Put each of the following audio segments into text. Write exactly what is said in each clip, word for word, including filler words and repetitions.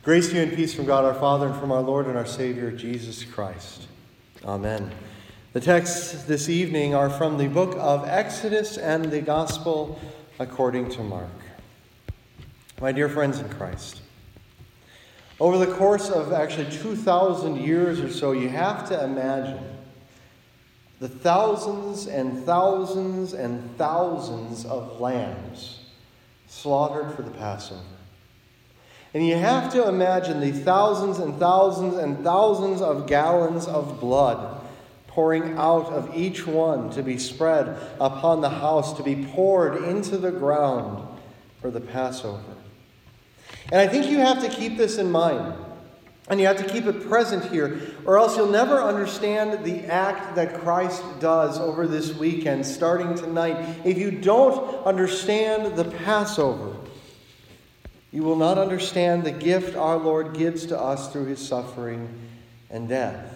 Grace to you and peace from God our Father and from our Lord and our Savior, Jesus Christ. Amen. The texts this evening are from the book of Exodus and the Gospel according to Mark. My dear friends in Christ, over the course of actually two thousand years or so, you have to imagine the thousands and thousands and thousands of lambs slaughtered for the Passover. And you have to imagine the thousands and thousands and thousands of gallons of blood pouring out of each one to be spread upon the house, to be poured into the ground for the Passover. And I think you have to keep this in mind. And you have to keep it present here, or else you'll never understand the act that Christ does over this weekend, starting tonight. If you don't understand the Passover, you will not understand the gift our Lord gives to us through his suffering and death.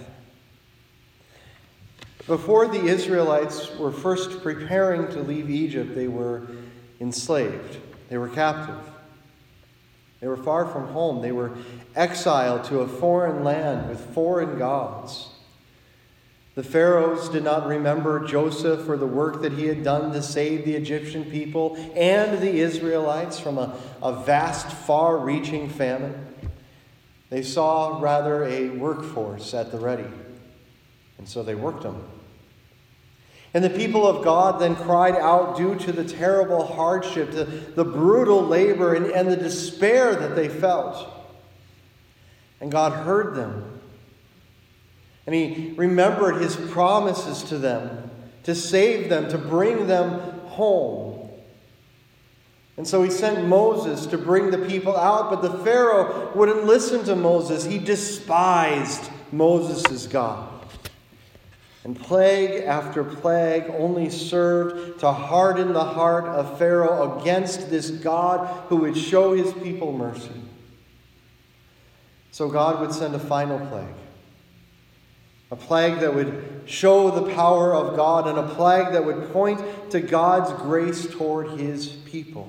Before the Israelites were first preparing to leave Egypt, they were enslaved. They were captive. They were far from home. They were exiled to a foreign land with foreign gods. The pharaohs did not remember Joseph or the work that he had done to save the Egyptian people and the Israelites from a, a vast, far-reaching famine. They saw rather a workforce at the ready, and so they worked them. And the people of God then cried out due to the terrible hardship, the, the brutal labor, and, and the despair that they felt. And God heard them. And he remembered his promises to them, to save them, to bring them home. And so he sent Moses to bring the people out, but the Pharaoh wouldn't listen to Moses. He despised Moses' God. And plague after plague only served to harden the heart of Pharaoh against this God who would show his people mercy. So God would send a final plague. A plague that would show the power of God, and a plague that would point to God's grace toward his people.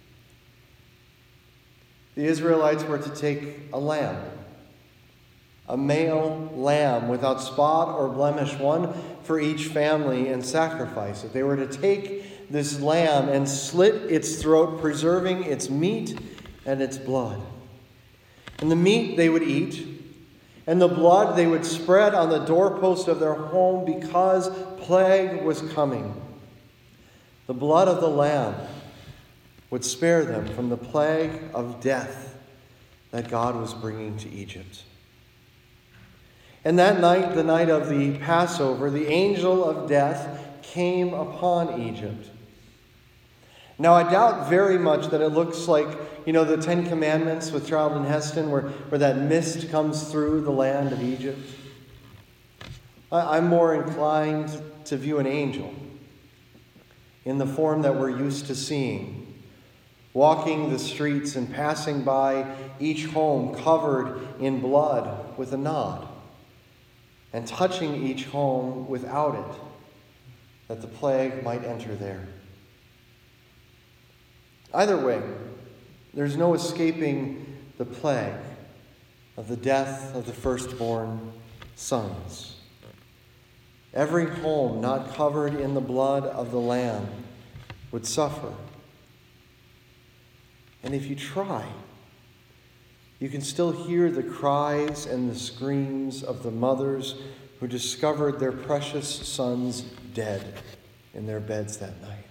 The Israelites were to take a lamb, a male lamb without spot or blemish, one for each family, and sacrifice it. They were to take this lamb and slit its throat, preserving its meat and its blood. And the meat they would eat, and the blood they would spread on the doorpost of their home because plague was coming. The blood of the lamb would spare them from the plague of death that God was bringing to Egypt. And that night, the night of the Passover, the angel of death came upon Egypt. Now, I doubt very much that it looks like, you know, the Ten Commandments with Charlton Heston, where, where that mist comes through the land of Egypt. I, I'm more inclined to view an angel in the form that we're used to seeing, walking the streets and passing by each home covered in blood with a nod, and touching each home without it, that the plague might enter there. Either way, there's no escaping the plague of the death of the firstborn sons. Every home not covered in the blood of the Lamb would suffer. And if you try, you can still hear the cries and the screams of the mothers who discovered their precious sons dead in their beds that night.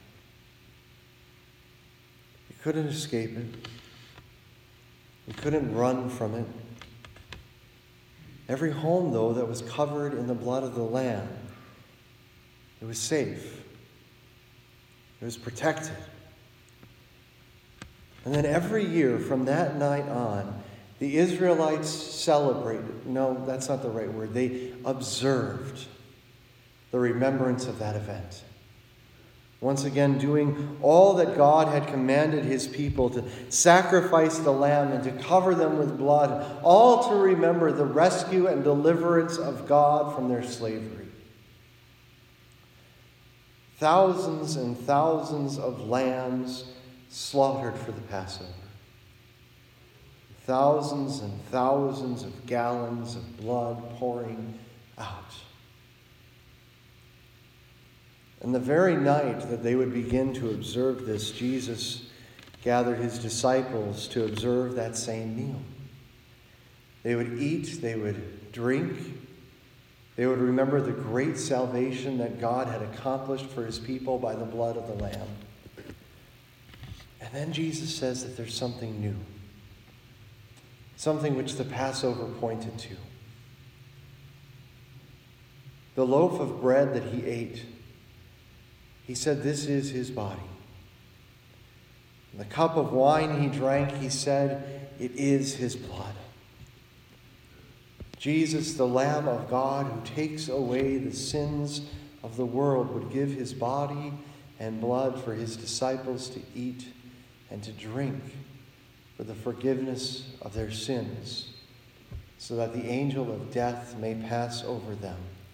You couldn't escape it. You couldn't run from it. Every home, though, that was covered in the blood of the Lamb, it was safe. It was protected. And then every year from that night on, the Israelites celebrated. No, that's not the right word. They observed the remembrance of that event. Once again, doing all that God had commanded his people, to sacrifice the lamb and to cover them with blood, all to remember the rescue and deliverance of God from their slavery. Thousands and thousands of lambs slaughtered for the Passover. thousands and thousands of gallons of blood pouring out. And the very night that they would begin to observe this, Jesus gathered his disciples to observe that same meal. They would eat, they would drink, they would remember the great salvation that God had accomplished for his people by the blood of the Lamb. And then Jesus says that there's something new, something which the Passover pointed to. The loaf of bread that he ate, he said, this is his body. And the cup of wine he drank, he said, it is his blood. Jesus, the Lamb of God, who takes away the sins of the world, would give his body and blood for his disciples to eat and to drink for the forgiveness of their sins, so that the angel of death may pass over them.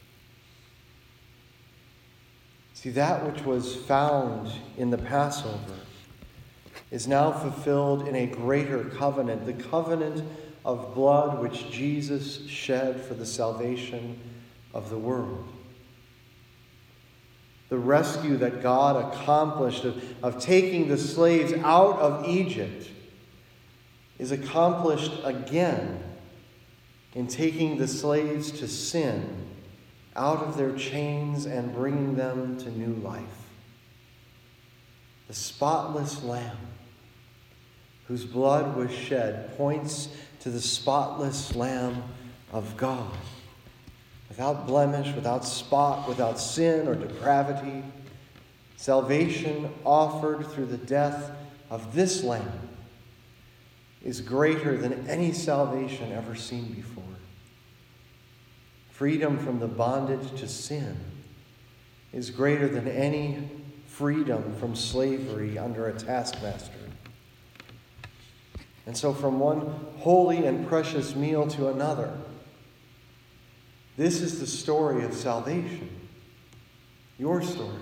See, that which was found in the Passover is now fulfilled in a greater covenant, the covenant of blood which Jesus shed for the salvation of the world. The rescue that God accomplished of, of taking the slaves out of Egypt is accomplished again in taking the slaves to sin out of their chains and bringing them to new life. The spotless Lamb, whose blood was shed, points to the spotless Lamb of God, without blemish, without spot, without sin or depravity. Salvation offered through the death of this Lamb is greater than any salvation ever seen before. Freedom from the bondage to sin is greater than any freedom from slavery under a taskmaster. And so from one holy and precious meal to another, this is the story of salvation, your story.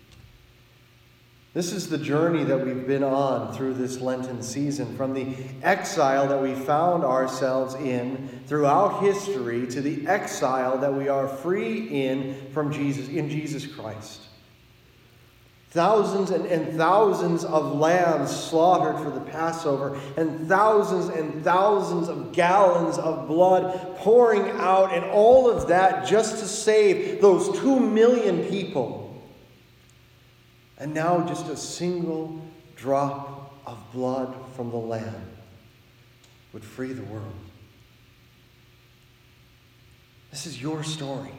This is the journey that we've been on through this Lenten season, from the exile that we found ourselves in throughout history to the exile that we are free in from Jesus, in Jesus Christ. Thousands and, and thousands of lambs slaughtered for the Passover, and thousands and thousands of gallons of blood pouring out, and all of that just to save those two million people. And now just a single drop of blood from the Lamb would free the world. This is your story.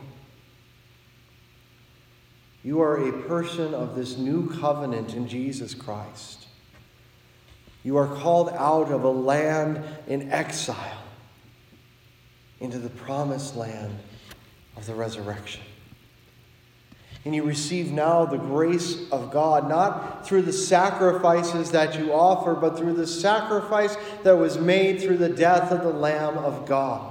You are a person of this new covenant in Jesus Christ. You are called out of a land in exile into the promised land of the resurrection. And you receive now the grace of God, not through the sacrifices that you offer, but through the sacrifice that was made through the death of the Lamb of God.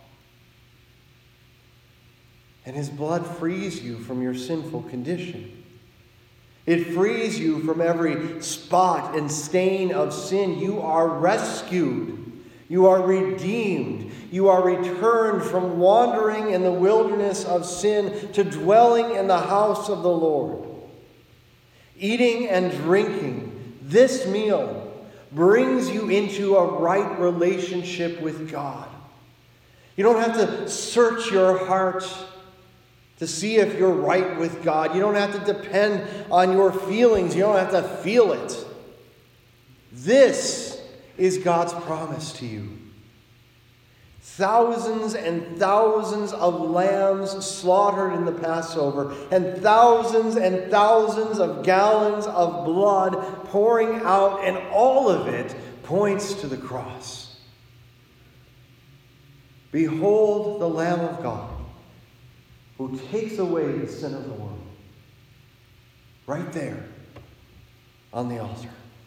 And his blood frees you from your sinful condition. It frees you from every spot and stain of sin. You are rescued. You are redeemed. You are returned from wandering in the wilderness of sin to dwelling in the house of the Lord. Eating and drinking this meal brings you into a right relationship with God. You don't have to search your heart to see if you're right with God. You don't have to depend on your feelings. You don't have to feel it. This is God's promise to you. Thousands and thousands of lambs slaughtered in the Passover, and thousands and thousands of gallons of blood pouring out, and all of it points to the cross. Behold the Lamb of God, who takes away the sin of the world. Right there on the altar.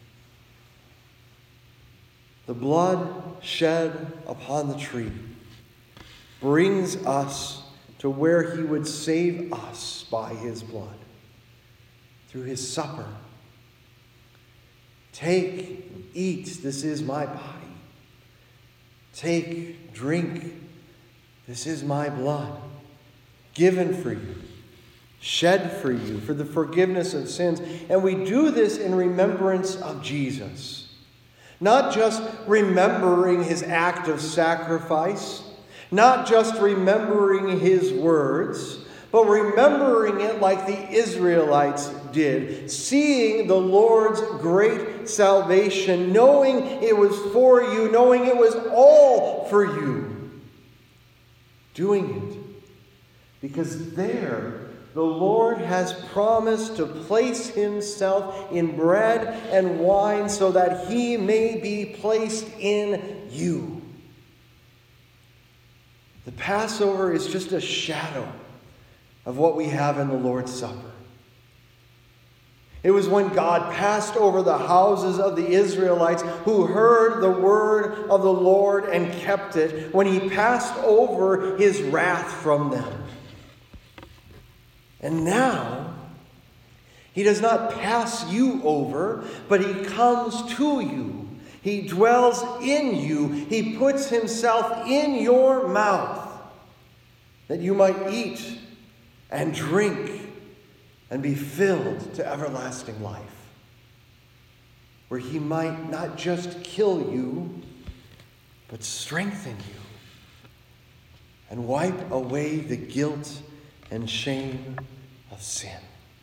The blood shed upon the tree brings us to where he would save us by his blood, through his supper. Take, eat, this is my body, Take, drink. This is my blood, given for you, shed for you, for the forgiveness of sins. And we do this in remembrance of Jesus. Not just remembering his act of sacrifice, not just remembering his words, but remembering it like the Israelites did, seeing the Lord's great salvation, knowing it was for you, knowing it was all for you. Doing it because there the Lord has promised to place himself in bread and wine so that he may be placed in you. The Passover is just a shadow of what we have in the Lord's Supper. It was when God passed over the houses of the Israelites who heard the word of the Lord and kept it, when he passed over his wrath from them. And now, he does not pass you over, but he comes to you. He dwells in you. He puts himself in your mouth that you might eat and drink and be filled to everlasting life, where he might not just kill you, but strengthen you and wipe away the guilt and shame of sin.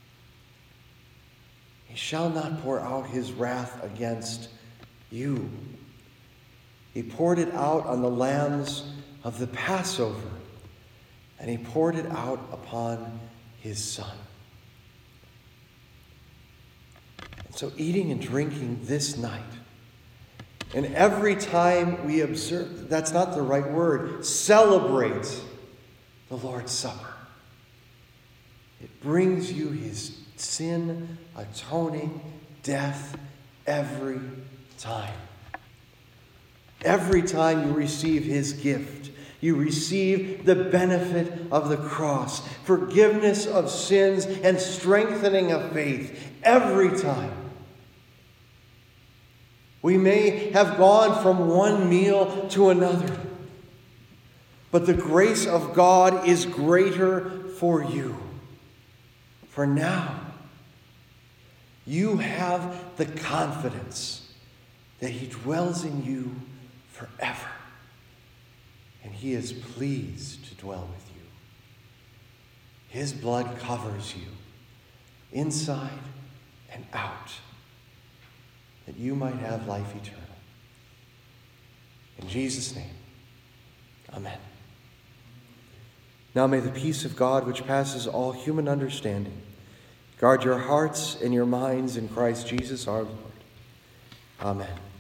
He shall not pour out his wrath against you. He poured it out on the lambs of the Passover, and he poured it out upon his Son. So eating and drinking this night, and every time we observe, that's not the right word, celebrate the Lord's Supper. It brings you his sin atoning death every time. Every time you receive his gift, you receive the benefit of the cross, forgiveness of sins, and strengthening of faith every time. We may have gone from one meal to another, but the grace of God is greater for you. For now, you have the confidence that he dwells in you forever, and he is pleased to dwell with you. His blood covers you inside and out, that you might have life eternal. In Jesus' name, amen. Now may the peace of God, which passes all human understanding, guard your hearts and your minds in Christ Jesus our Lord. Amen.